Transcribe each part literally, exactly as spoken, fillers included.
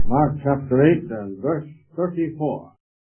Mark chapter eight and verse thirty-four.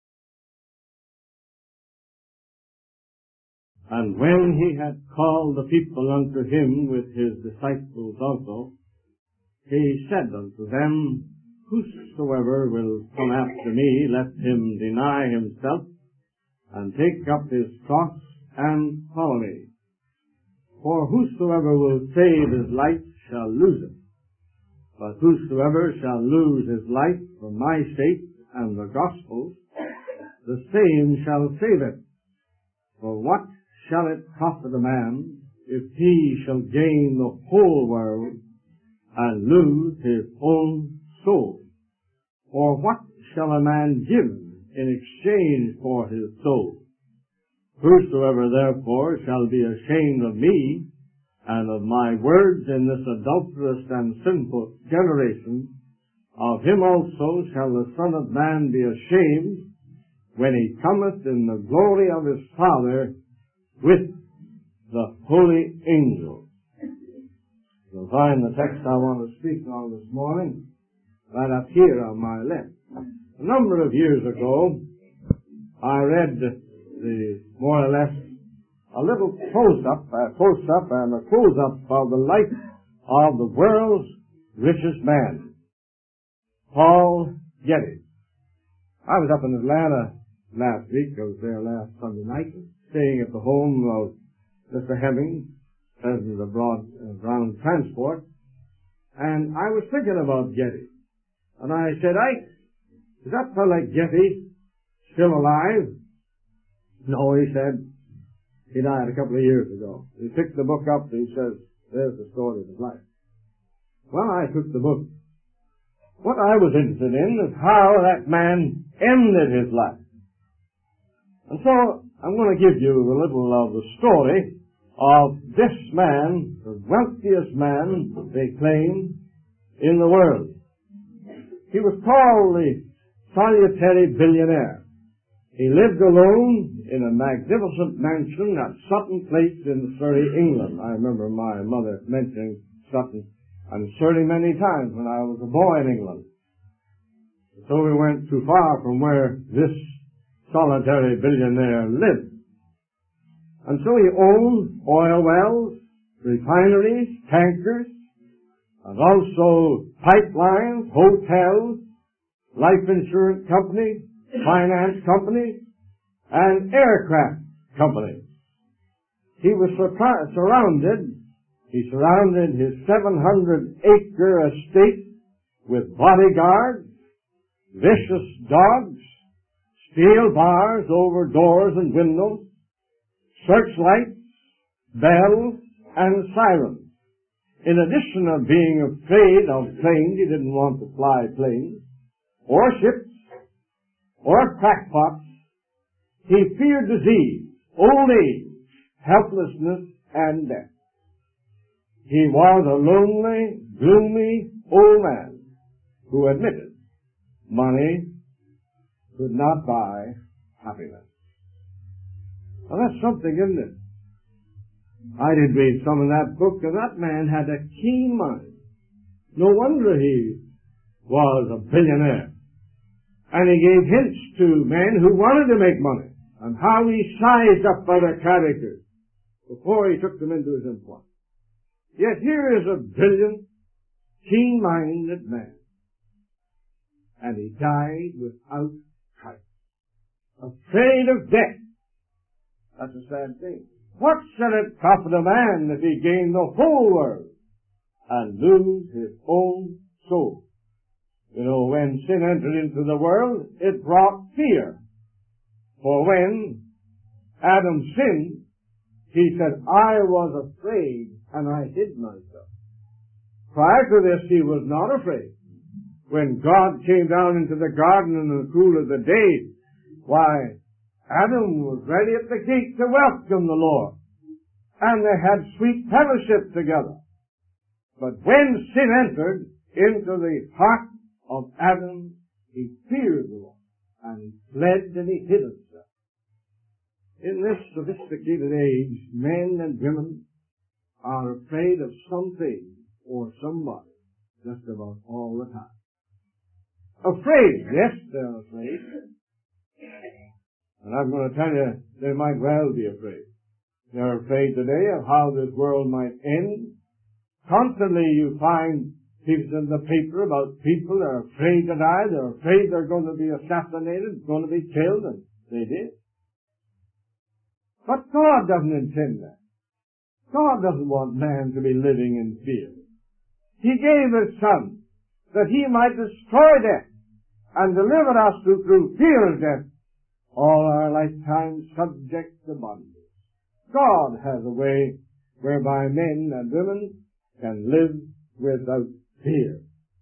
And when he had called the people unto him with his disciples also, he said unto them, Whosoever will come after me, let him deny himself, and take up his cross, and follow me. For whosoever will save his life shall lose it. But whosoever shall lose his life for my sake and the gospel, the same shall save it. For what shall it profit a man if he shall gain the whole world and lose his own soul? Or what shall a man give in exchange for his soul? Whosoever therefore shall be ashamed of me and of my words in this adulterous and sinful generation, of him also shall the Son of Man be ashamed when he cometh in the glory of his Father with the holy angels. You'll find the text I want to speak on this morning right up here on my left. A number of years ago, I read the more or less a little close-up, a close-up and a close-up of the life of the world's richest man, Paul Getty. I was up in Atlanta last week. I was there last Sunday night, staying at the home of Mister Hemmings, president of Broad, uh, Brown Transport, and I was thinking about Getty. And I said, Ike, is that fellow Getty still alive? No, he said. He died a couple of years ago. He picked the book up and he says, there's the story of his life. Well, I took the book. What I was interested in is how that man ended his life. And so, I'm going to give you a little of the story of this man, the wealthiest man, they claim, in the world. He was called the Salutary Billionaire. He lived alone in a magnificent mansion at Sutton Place in Surrey, England. I remember my mother mentioning Sutton and Surrey many times when I was a boy in England. So we weren't too far from where this solitary billionaire lived. And so he owned oil wells, refineries, tankers, and also pipelines, hotels, life insurance companies, finance companies, and aircraft companies. He was sur- surrounded, he surrounded his seven hundred acre estate with bodyguards, vicious dogs, steel bars over doors and windows, searchlights, bells, and sirens. In addition of being afraid of planes, he didn't want to fly planes, or ships, or crackpots. He feared disease, old age, helplessness, and death. He was a lonely, gloomy old man who admitted money could not buy happiness. Well, that's something, isn't it? I did read some of that book, and that man had a keen mind. No wonder he was a billionaire. And he gave hints to men who wanted to make money and how he sized up other characters before he took them into his employ. Yet here is a brilliant, keen-minded man. And he died without Christ. Afraid of death. That's a sad thing. What shall it profit a man if he gain the whole world and lose his own soul? You know, when sin entered into the world, it brought fear. For when Adam sinned, he said, I was afraid and I hid myself. Prior to this, he was not afraid. When God came down into the garden in the cool of the day, why, Adam was ready at the gate to welcome the Lord. And they had sweet fellowship together. But when sin entered into the heart of Adam, he feared the Lord, and he fled and he hid himself. In this sophisticated age, men and women are afraid of something or somebody just about all the time. Afraid. Yes, they're afraid. And I'm going to tell you, they might well be afraid. They're afraid today of how this world might end. Constantly you find pieces in the paper about people that are afraid to die. They're afraid they're going to be assassinated, going to be killed, and they did. But God doesn't intend that. God doesn't want man to be living in fear. He gave His Son that He might destroy death and deliver us who through fear of death all our lifetime subject to bondage. God has a way whereby men and women can live without fear.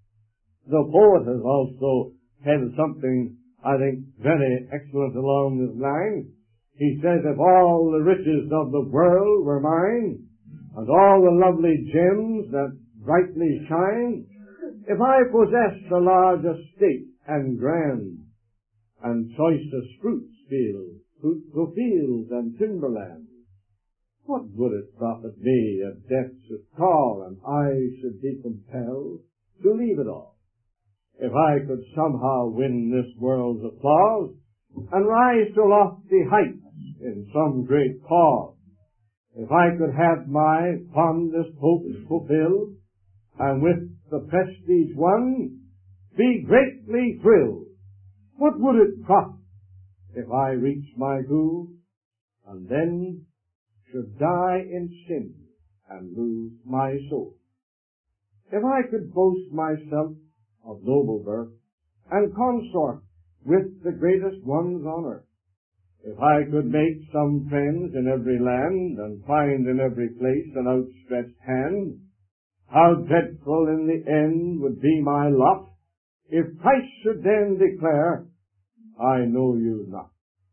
The poet has also had something, I think, very excellent along this line. He says, if all the riches of the world were mine, and all the lovely gems that brightly shine, if I possessed a large estate and grand, and choicest fruits fields, fruitful fields and timberland, what would it profit me if death should call and I should be compelled to leave it all? If I could somehow win this world's applause and rise to lofty heights in some great cause, if I could have my fondest hopes fulfilled and with the prestige won be greatly thrilled, what would it profit if I reached my goal and then should die in sin and lose my soul? If I could boast myself of noble birth and consort with the greatest ones on earth, if I could make some friends in every land and find in every place an outstretched hand, how dreadful in the end would be my lot if Christ should then declare, I know you not.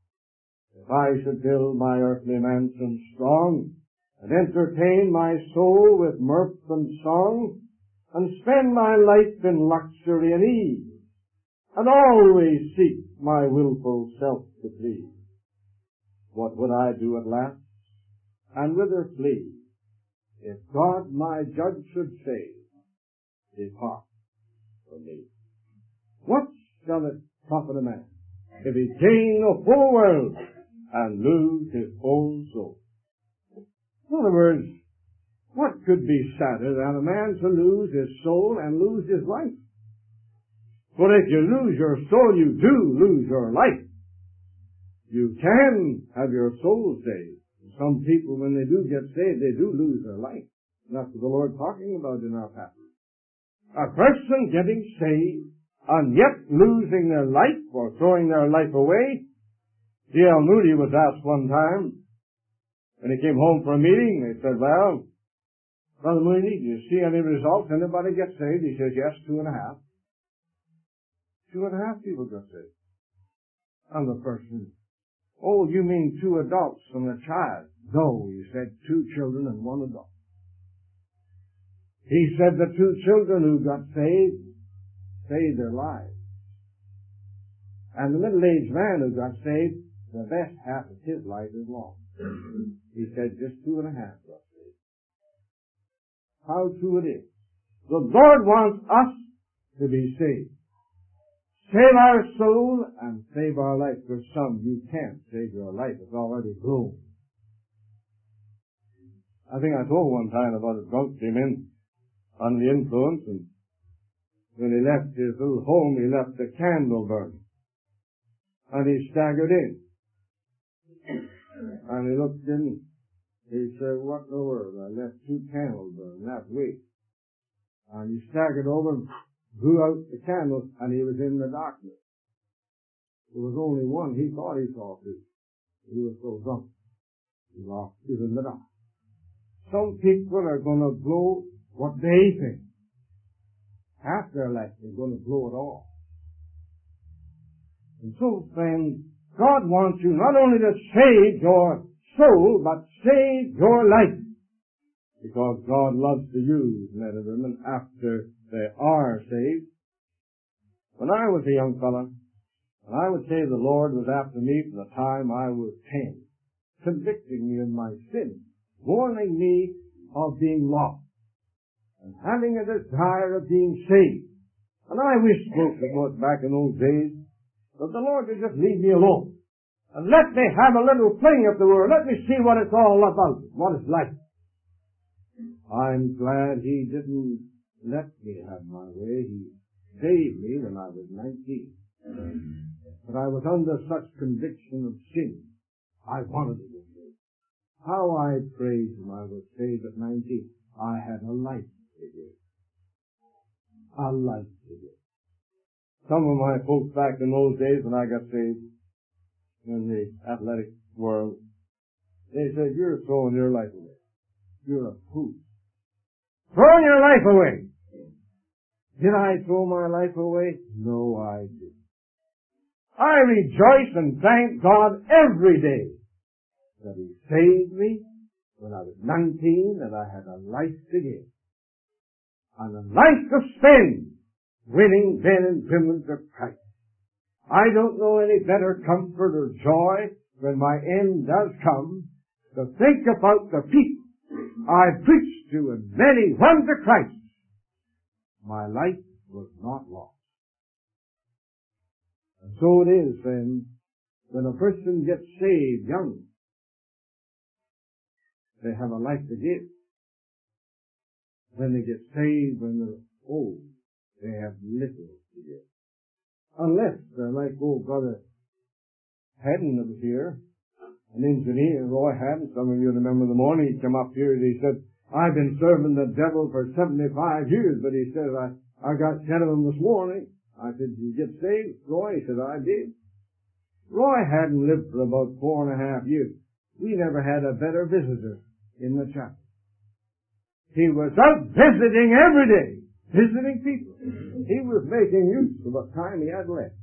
If I should build my earthly mansion strong and entertain my soul with mirth and song and spend my life in luxury and ease and always seek my willful self to please, what would I do at last, and whither flee, if God my judge should say, depart from me? What shall it profit a man if he gain the whole world and lose his own soul? In other words, what could be sadder than a man to lose his soul and lose his life? For if you lose your soul, you do lose your life. You can have your soul saved. Some people, when they do get saved, they do lose their life. And that's what the Lord's talking about in our passage. A person getting saved and yet losing their life or throwing their life away. D L Moody was asked one time, when he came home for a meeting, they said, well, Brother Moody, do you see any results? Anybody get saved? He says, yes, two and a half. Two and a half people got saved. And the person, oh, you mean two adults and a child? No, he said, two children and one adult. He said the two children who got saved, saved their lives. And the middle-aged man who got saved, the best half of his life is lost. He said just two and a half got saved. How true it is. The Lord wants us to be saved. Save our soul and save our life. For some, you can't save your life. It's already blown. I think I told one time about a drunk came in under the influence, and when he left his little home, he left a candle burning. And he staggered in. And he looked in. He said, what in the world? I left two candles burning that week. And he staggered over and blew out the candle, and he was in the darkness. There was only one. He thought he saw two. He was so drunk. He lost. He was in the dark. Some people are going to blow what they think. Half their life, they're going to blow it all. And so, friends, God wants you not only to save your soul, but save your life. Because God loves to use men and women after they are saved. When I was a young fellow, and I would say the Lord was after me from the time I was ten, convicting me of my sin, warning me of being lost, and having a desire of being saved. And I wish, folks, it was back in those days, that the Lord would just leave me alone. And let me have a little fling at the world. Let me see what it's all about, what it's like. I'm glad He didn't let me have my way. He saved me when I was nineteen. But I was under such conviction of sin, I wanted to be saved. How I praised Him I was saved at nineteen. I had a life to give. A life to give. Some of my folks back in those days when I got saved in the athletic world, they said, you're throwing your life away. You're a fool. Throwing your life away. Did I throw my life away? No, I didn't. I rejoice and thank God every day that He saved me when I was nineteen, that I had a life to give. And a life to spend winning men and women to Christ. I don't know any better comfort or joy when my end does come to think about the people I preached to and many won to Christ. My life was not lost. And so it is, friends, when a person gets saved young, they have a life to give. When they get saved when they're old, they have little to give. Unless they're like old brother Haddon that was here, an engineer, Roy Haddon. Some of you remember the morning he came up here and he said, I've been serving the devil for seventy-five years, but he said, I, I got ten of them this morning. I said, did you get saved, Roy? He said, I did. Roy Haddon lived for about four and a half years. We never had a better visitor in the chapel. He was out visiting every day, visiting people. He was making use of the time he had left.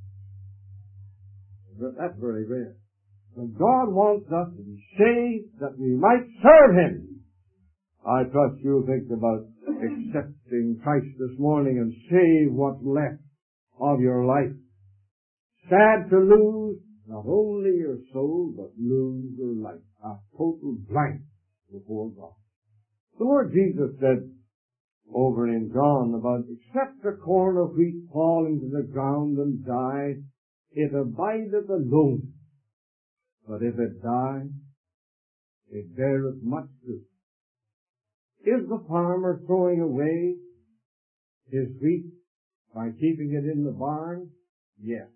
But that's very rare. But God wants us to be saved that we might serve Him. I trust you'll think about accepting Christ this morning and save what's left of your life. Sad to lose not only your soul, but lose your life. A total blank before God. The Lord Jesus said over in John about, except a corn of wheat fall into the ground and die, it abideth alone. But if it die, it beareth much fruit. Is the farmer throwing away his wheat by keeping it in the barn? Yes.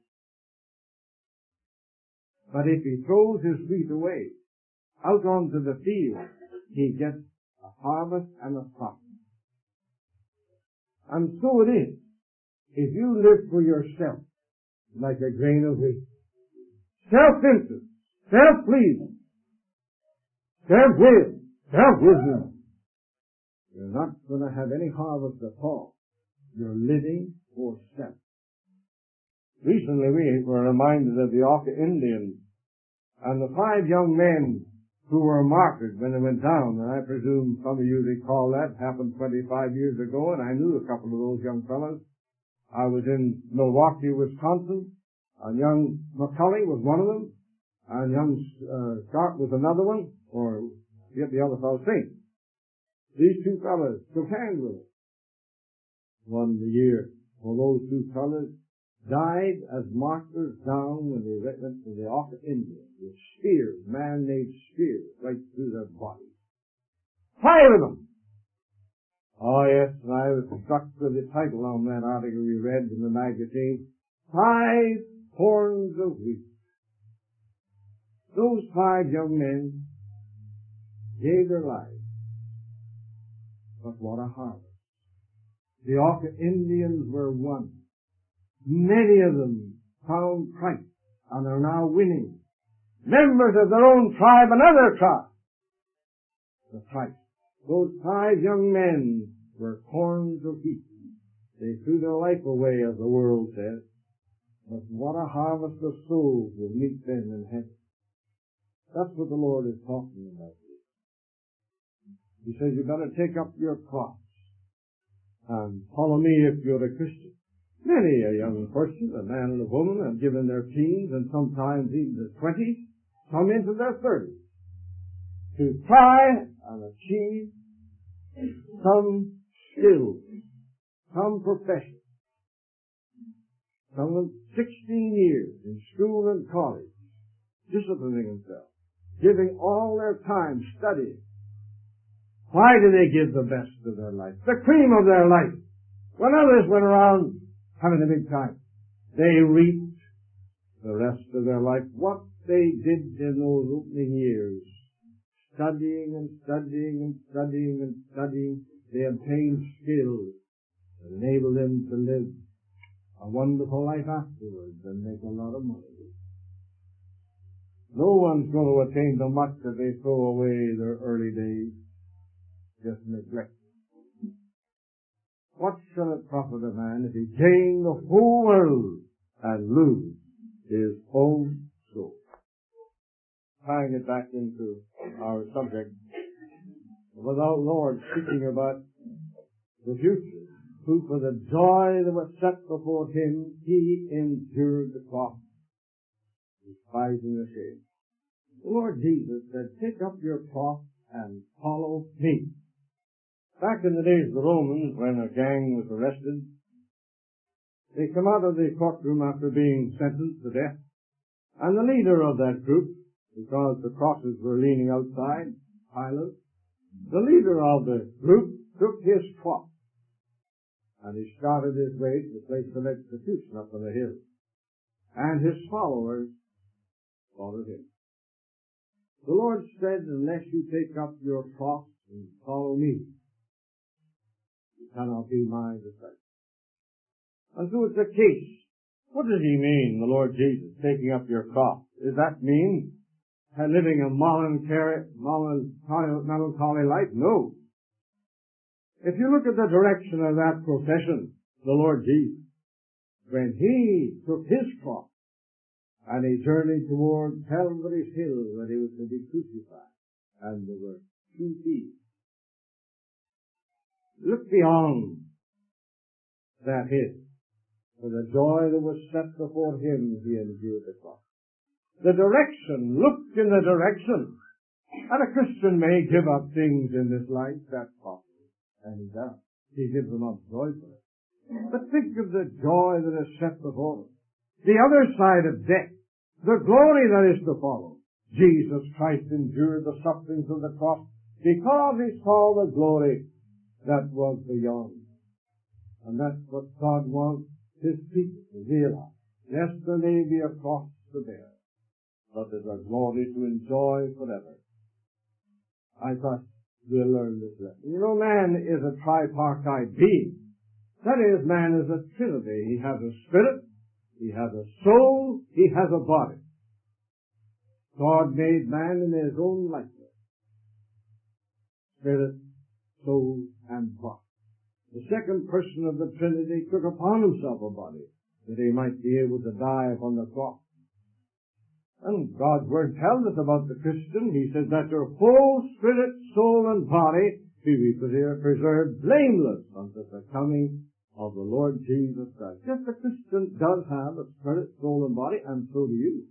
But if he throws his wheat away out onto the field, he gets a harvest and a profit. And so it is. If you live for yourself, like a grain of wheat, self-interest, self-pleasing, self-will, self-wisdom, you're not going to have any harvest at all. You're living for self. Recently we were reminded of the Auca Indians and the five young men who were martyred when they went down. And I presume some of you recall that happened twenty-five years ago, and I knew a couple of those young fellows. I was in Milwaukee, Wisconsin, and young McCully was one of them, and young uh, Sharp was another one, or get the other fellow Saint. These two fellows took hands with us. One year, well, those two fellows died as martyrs down when they went to the Auca Indians with spears, man-made spears, right through their bodies. Five of them! Oh yes, and I was struck with the title on that article we read in the magazine, Five Horns of Wheat. Those five young men gave their lives. But what a harvest. The Auca Indians were won. Many of them found Christ and are now winning. Members of their own tribe and other tribes. The Christ. Those five young men were corns of wheat. They threw their life away, as the world says. But what a harvest of souls will meet them in heaven. That's what the Lord is talking about here. He says you've got to take up your cross and follow me if you're a Christian. Many a young person, a man and a woman, have given their teens and sometimes even their twenties, some into their thirties, to try and achieve some skill, some profession, some of them sixteen years in school and college, disciplining themselves, giving all their time studying. Why do they give the best of their life, the cream of their life, when others went around having a big time? They reaped the rest of their life what they did in those opening years. Studying and studying and studying and studying, they obtained skills that enabled them to live a wonderful life afterwards and make a lot of money. No one's going to attain to much if they throw away their early days, just neglect. What shall it profit a man if he gain the whole world and lose his own soul? Tying it back into our subject, without Lord speaking about the future, who for the joy that was set before him, he endured the cross, despising the shame. The Lord Jesus said, take up your cross and follow me. Back in the days of the Romans, when a gang was arrested, they come out of the courtroom after being sentenced to death, and the leader of that group, because the crosses were leaning outside, Pilate, the leader of the group took his cross and he started his way to the place of execution up on the hill. And his followers followed him. The Lord said, unless you take up your cross and follow me, you cannot be my disciple. And so it's a case. What does he mean, the Lord Jesus, taking up your cross? Does that mean living a melancholy, melancholy life? No. If you look at the direction of that procession, the Lord Jesus, when he took his cross and he journeyed toward Calvary's hill where he was to be crucified, and there were two thieves. Look beyond that hill. For the joy that was set before him, he endured the cross. The direction, look in the direction. And a Christian may give up things in this life, that's possible. And he does. He gives them up joyfully. But think of the joy that is set before him. The other side of death. The glory that is to follow. Jesus Christ endured the sufferings of the cross because he saw the glory that was beyond. And that's what God wants his people to realize. Yes, there may be a cross to bear, but there's a glory to enjoy forever. I thought we'll learn this lesson. You know, man is a tripartite being. That is, man is a trinity. He has a spirit, he has a soul, he has a body. God made man in his own likeness. Spirit, soul, and body. The second person of the Trinity took upon himself a body that he might be able to die upon the cross. And God's Word tells us about the Christian. He says that your whole spirit, soul, and body be preserved blameless unto the coming of the Lord Jesus Christ. Yes, the Christian does have a spirit, soul, and body, and so do you.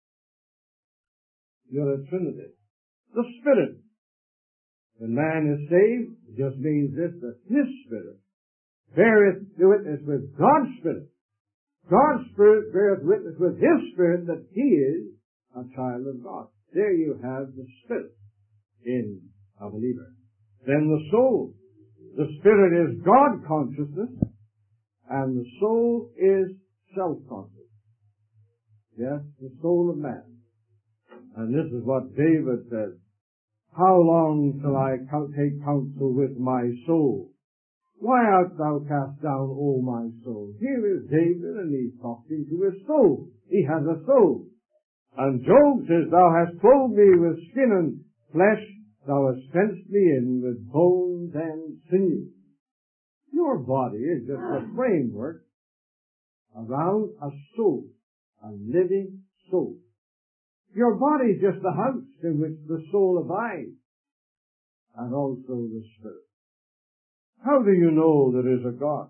You're a Trinity. The Spirit. When man is saved, it just means this, that his Spirit beareth witness with God's Spirit. God's Spirit beareth witness with his Spirit that he is a child of God. There you have the Spirit in a believer. Then the soul. The Spirit is God consciousness, and the soul is self-conscious. Yes, the soul of man. And this is what David says. How long shall I take counsel with my soul? Why art thou cast down, O my soul? Here is David, and he's talking to his soul. He has a soul. And Job says, thou hast clothed me with skin and flesh, thou hast fenced me in with bones and sinews. Your body is just a framework around a soul, a living soul. Your body is just the house in which the soul abides, and also the Spirit. How do you know there is a God?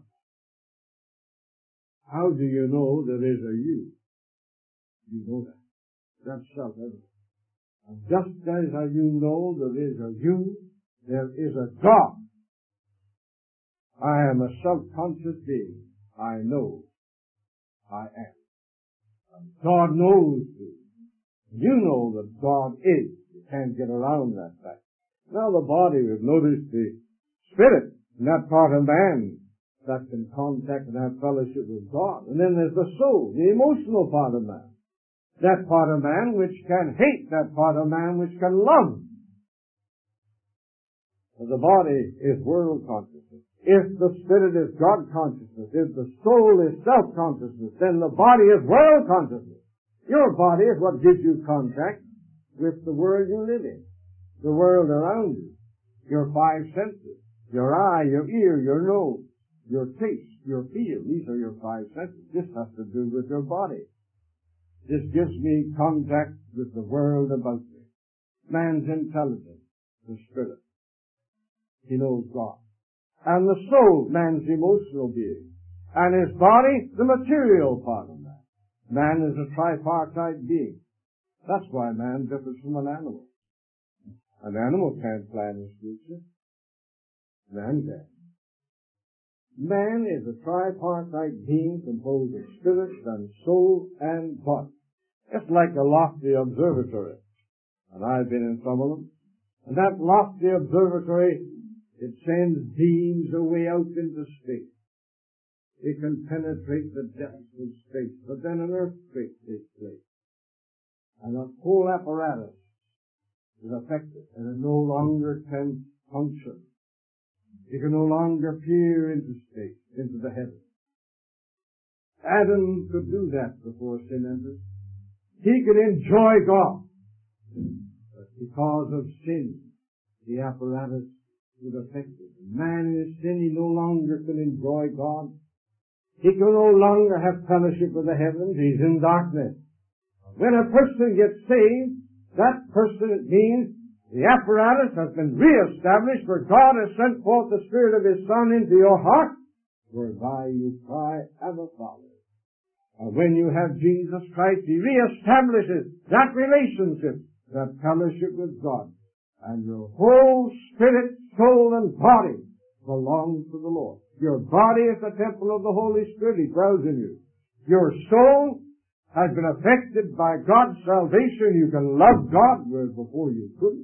How do you know there is a you? You know that. That's self-evident. And just as you know there is a you, there is a God. I am a self-conscious being. I know I am. And God knows you. You know that God is. You can't get around that fact. Now the body, we've noticed the spirit, and that part of man that's in contact and have fellowship with God. And then there's the soul, the emotional part of man. That part of man which can hate, that part of man which can love. So the body is world consciousness. If the spirit is God consciousness, if the soul is self consciousness, then the body is world consciousness. Your body is what gives you contact with the world you live in, the world around you, your five senses, your eye, your ear, your nose, your taste, your feel. These are your five senses. This has to do with your body. This gives me contact with the world about me. Man's intelligence, the spirit. He knows God. And the soul, man's emotional being. And his body, the material part of man. Man is a tripartite being. That's why man differs from an animal. An animal can't plan his future. Man can. Man is a tripartite being composed of spirit and soul and body. It's like a lofty observatory. And I've been in some of them. And that lofty observatory, it sends beams away out into space. It can penetrate the depths of space. But then an earthquake takes place. And the whole apparatus is affected. And it no longer can function. It can no longer peer into space, into the heavens. Adam could do that before sin entered. He could enjoy God. But because of sin, the apparatus was affected. Man in his sin, he no longer can enjoy God. He can no longer have fellowship with the heavens. He's in darkness. When a person gets saved, that person, it means, the apparatus has been reestablished, for God has sent forth the Spirit of His Son into your heart, whereby you cry, Abba, Father. And when you have Jesus Christ, He reestablishes that relationship, that fellowship with God. And your whole spirit, soul, and body belongs to the Lord. Your body is the temple of the Holy Spirit. He dwells in you. Your soul has been affected by God's salvation. You can love God, whereas before you couldn't.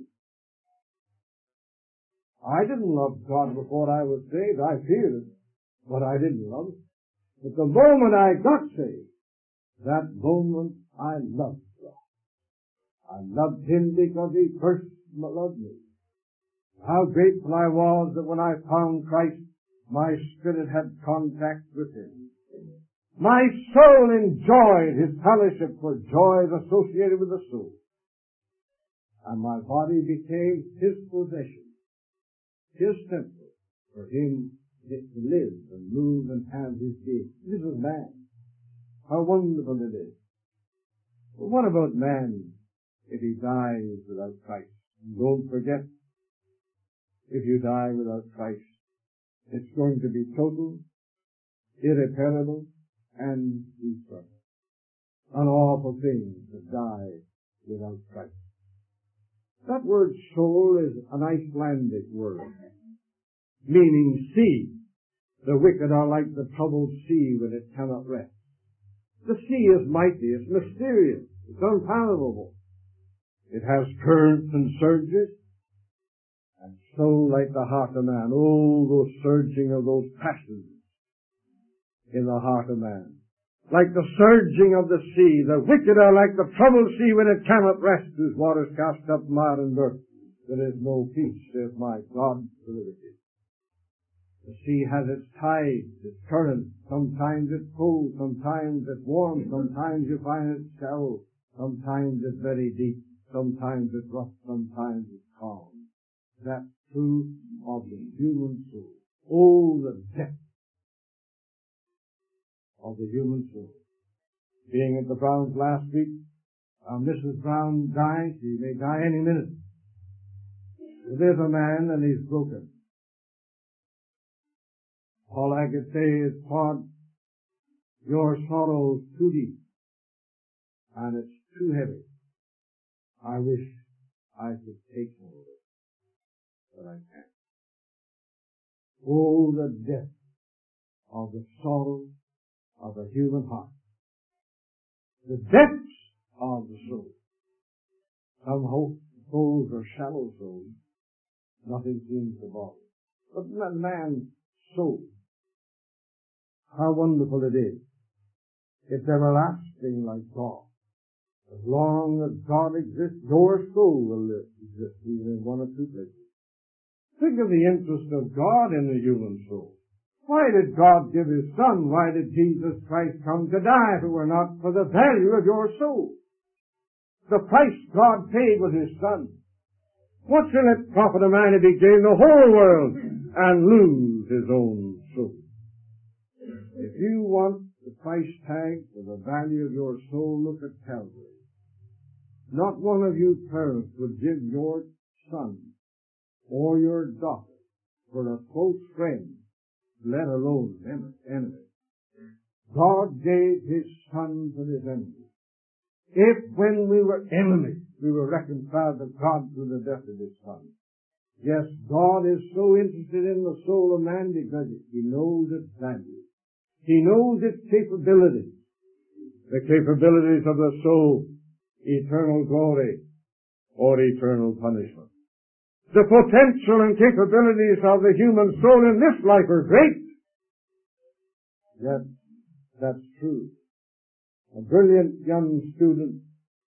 I didn't love God before I was saved. I feared it, but I didn't love Him. But the moment I got saved, that moment I loved God. I loved Him because He first loved me. How grateful I was that when I found Christ, my spirit had contact with Him. My soul enjoyed His fellowship, for joy is associated with the soul. And my body became His possession. His temple, for Him to live and move and have His being. This is man. How wonderful it is. But what about man if he dies without Christ? And don't forget, if you die without Christ, it's going to be total, irreparable, and eternal. An awful thing to die without Christ. That word soul is an Icelandic word, meaning sea. The wicked are like the troubled sea when it cannot rest. The sea is mighty, it's mysterious, it's unfathomable. It has currents and surges, and so like the heart of man, oh, those surging of those passions in the heart of man. Like the surging of the sea, the wicked are like the troubled sea when it cannot rest, whose waters cast up mire and dirt. There is no peace, says my God, delivered it. The sea has its tides, its currents. Sometimes it's cold, sometimes it's warm, sometimes you find it shallow, sometimes it's very deep, sometimes it's rough, sometimes it's calm. That's true of the human soul. Oh, the depth of the human soul. Being at the Browns last week, uh, Missus Brown died. She may die any minute. There's a man and he's broken. All I could say is, Claude, your sorrow's too deep and it's too heavy. I wish I could take more of it, but I can't. Oh, the depth of the sorrow of the human heart. the depths of the soul. Some hope souls are shallow souls. Nothing seems to bother. But man's soul, how wonderful it is. It's everlasting like God. As long as God exists, your soul will exist, even in one or two places. Think of the interest of God in the human soul. Why did God give His Son? Why did Jesus Christ come to die if it were not for the value of your soul? The price God paid was His Son. What shall it profit a man if he gain the whole world and lose his own soul? If you want the price tag for the value of your soul, look at Calvary. Not one of you parents would give your son or your daughter for a close friend, let alone an enemy. God gave His Son for His enemies. If when we were enemies, we were reconciled to God through the death of His Son. Yes, God is so interested in the soul of man because He knows its value. He knows its capabilities. The capabilities of the soul, eternal glory or eternal punishment. The potential and capabilities of the human soul in this life are great. Yes, that's true. A brilliant young student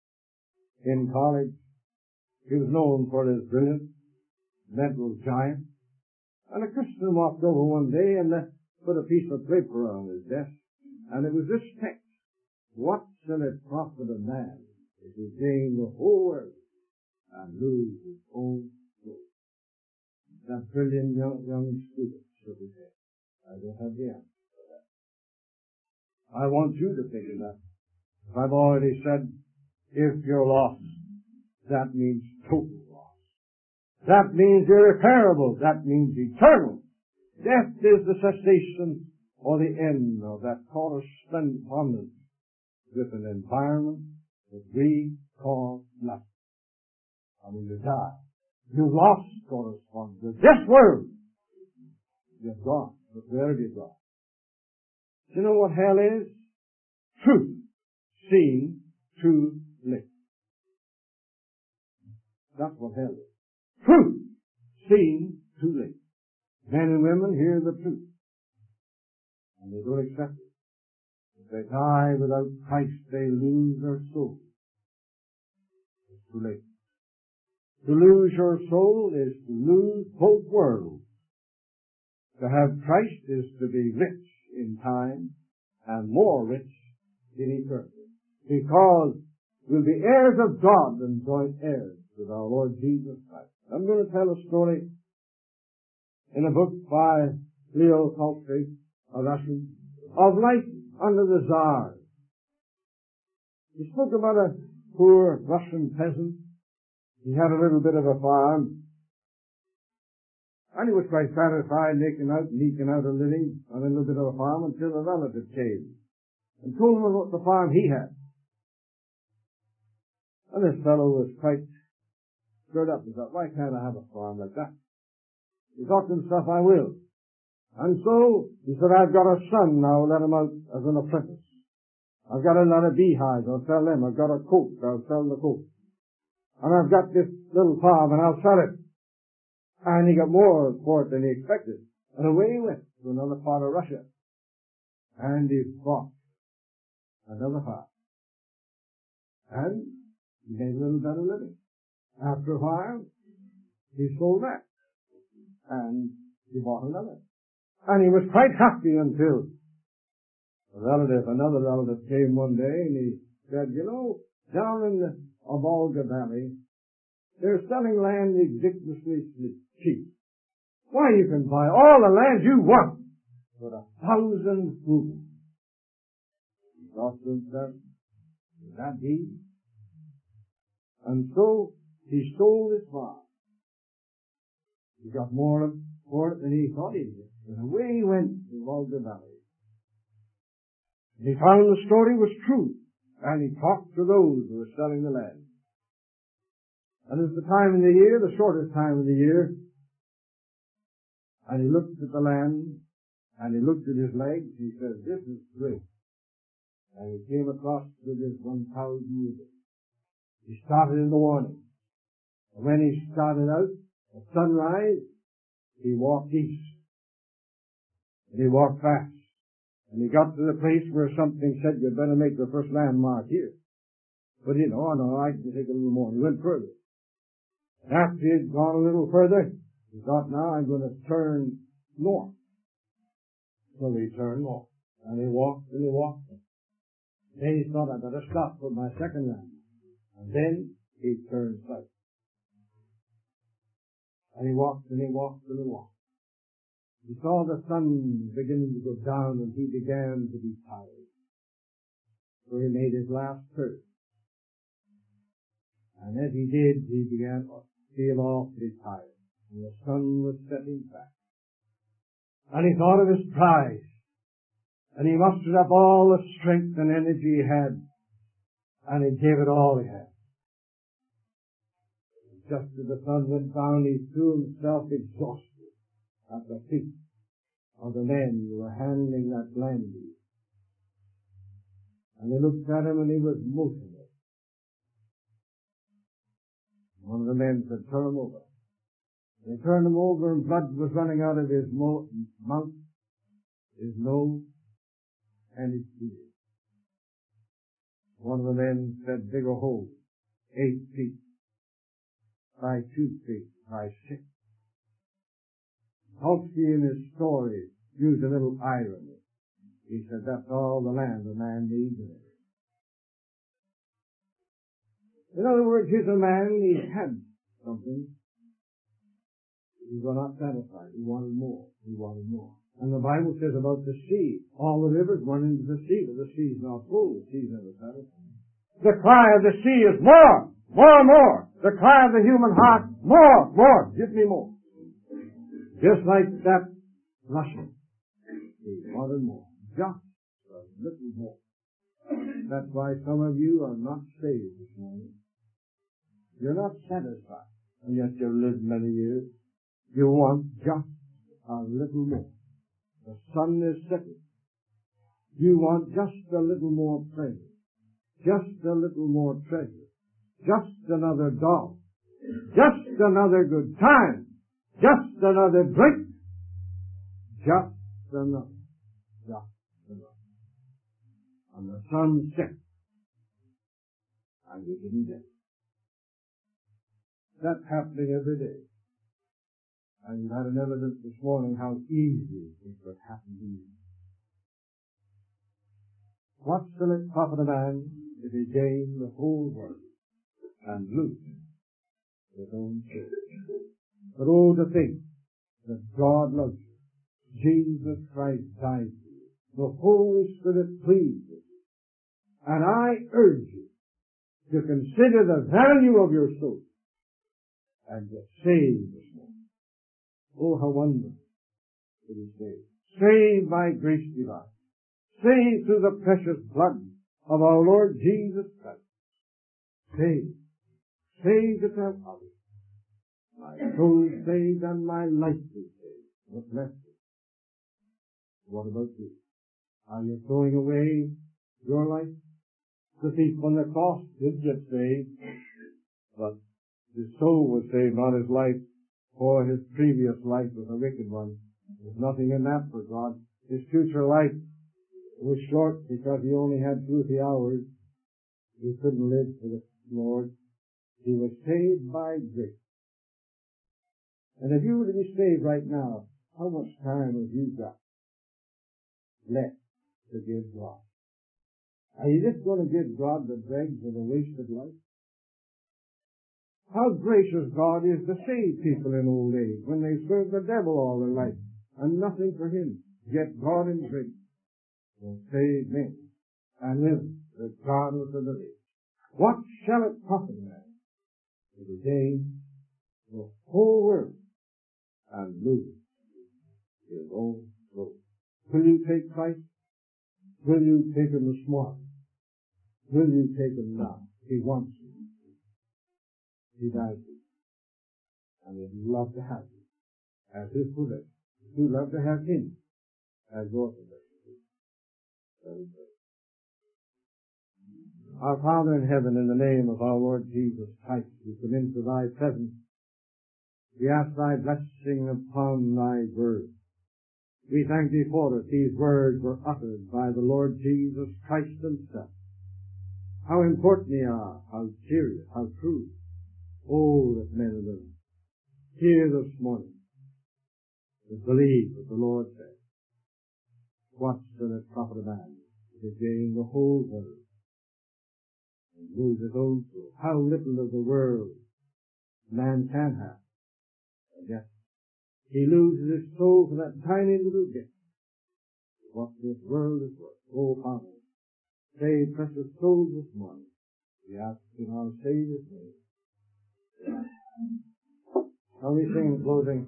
in college, he was known for his brilliance, mental giant, and a Christian walked over one day and left, put a piece of paper on his desk, and it was this text: "What shall it profit a man if he gain the whole world and lose his own soul?" That brilliant young, young student shook his head. I don't have the answer for that. I want you to think of that. As I've already said, if you're lost, that means total loss. That means irreparable. That means eternal. Death is the cessation or the end of that correspondence with an environment that we call life. I mean, you die. You've lost correspondence with this world. You've gone. But where have you gone? Do you know what hell is? Truth seen too late. That's what hell is. Truth seen too late. Men and women hear the truth, and they don't accept it. If they die without Christ, they lose their soul. It's too late. To lose your soul is to lose both worlds. To have Christ is to be rich in time and more rich in eternity. Because we'll be heirs of God and joint heirs with our Lord Jesus Christ. I'm going to tell a story in a book by Leo Tolstoy, a Russian, of life under the Tsar. He spoke about a poor Russian peasant. He had a little bit of a farm, and he was quite satisfied making out and eking out a living on a little bit of a farm until a relative came and told him about the farm he had. And this fellow was quite stirred up and thought, why can't I have a farm like that? He thought to himself, I will. And so he said, I've got a son now, let him out as an apprentice. I've got a lot of beehives, I'll sell them. I've got a coat, I'll sell the coat. And I've got this little farm and I'll sell it. And he got more for it than he expected. And away he went to another part of Russia. And he bought another farm. And he made a little better living. After a while, he sold that. And he bought another. And he was quite happy until a relative, another relative came one day and he said, you know, down in the Volga Valley, they're selling land ridiculously cheap. Why, you can buy all the land you want for a thousand rubles. He thought to himself, would that be? And so he sold his farm. He got more for it than he thought he'd get. And away he went to Volga Valley. He found the story was true, and he talked to those who were selling the land. And it was the time in the year, the shortest time of the year, and he looked at the land, and he looked at his legs, he said, this is great. And he came across with his one thousand units. He started in the morning. And when he started out at sunrise, he walked east. And he walked fast. And he got to the place where something said, you'd better make the first landmark here. But he, no, no, I can take a little more. He went further. And after he had gone a little further, he thought, now I'm going to turn north. So he turned north. And he walked and he walked. Then he thought, I better stop for my second landmark. And then he turned south. And he walked and he walked and he walked. He saw the sun beginning to go down and he began to be tired. So he made his last turn. And as he did, he began to feel awfully tired. And the sun was setting back. And he thought of his prize. And he mustered up all the strength and energy he had. And he gave it all he had. Just as the sun went down, he threw himself exhausted at the feet of the men who were handling that land deed. And they looked at him and he was motionless. One of the men said, turn him over. They turned him over and blood was running out of his mo- mouth, his nose, and his ears. One of the men said, dig a hole, eight feet by two feet by six. Tolstoy in his story used a little irony. He said, that's all the land a man needs. In other words, here's a man, he had something. He was not satisfied. He wanted more. He wanted more. And the Bible says about the sea, all the rivers run into the sea, but the sea is not full. The sea is never satisfied. The cry of the sea is more, more, more. The cry of the human heart, more, more. Give me more. Just like that Russian. He wanted more. Just a little more. That's why some of you are not saved this morning. You're not satisfied, and yet you've lived many years. You want just a little more. The sun is setting. You want just a little more pleasure, just a little more treasure, just another dollar, just another good time, just another drink, just another, just another. And the sun set, and you didn't get it. That's happening every day. And you had an evidence this morning how easy it could happen to you. What shall it profit a man if he gain the whole world and lose his own soul? But oh, to think that God loves you. Jesus Christ died for you. The Holy Spirit pleads with you. And I urge you to consider the value of your soul and get saved this morning. Oh, how wonderful it is saved. Saved by grace divine. Saved through the precious blood of our Lord Jesus Christ. Saved. Saved to tell others. My soul is saved and my life is saved. What left is? What about you? Are you throwing away your life? The thief on the cross did get saved, but his soul was saved, not his life. For his previous life was a wicked one. There's nothing in that for God. His future life was short because he only had two or three hours. He couldn't live for the Lord. He was saved by grace. And if you were to be saved right now, how much time have you got left to give God? Are you just going to give God the dregs of a wasted life? How gracious God is to save people in old age when they serve the devil all their life and nothing for him. Yet God in grace will save men and live regardless of the age. What shall it profit a man if he gain the whole world and lose his own soul? Will you take Christ? Will you take him this morning? Will you take him now? He wants you. He died for you. And he'd love to have you as his possession. You'd love to have him as your possession. Our Father in heaven, in the name of our Lord Jesus Christ, we come into thy presence. We ask thy blessing upon thy word. We thank thee for it. These words were uttered by the Lord Jesus Christ himself. How important they are, how serious, how true. Oh, that men and women here this morning will believe what the Lord said. What's in it profit a man to gain the whole world and lose his own soul? How little of the world man can have, and yet he loses his soul for that tiny little bit. What this world is worth. Oh, Father, save precious souls this morning. We ask in our Savior's name. Shall we sing in closing?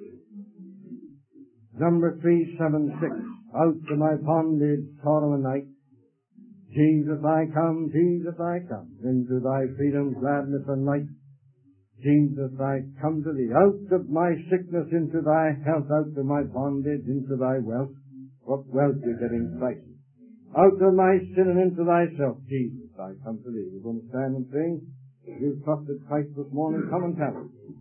Number three seven six. Out of my bondage, sorrow and night. Jesus, I come, Jesus, I come, into thy freedom, gladness and light. Jesus, I come to thee, out of my sickness into thy health, out of my bondage into thy wealth. What wealth you get in Christ. Out of my sin and into thyself, Jesus, I come to thee. We're going to stand and sing. If you've trusted Christ this morning, come and tell us.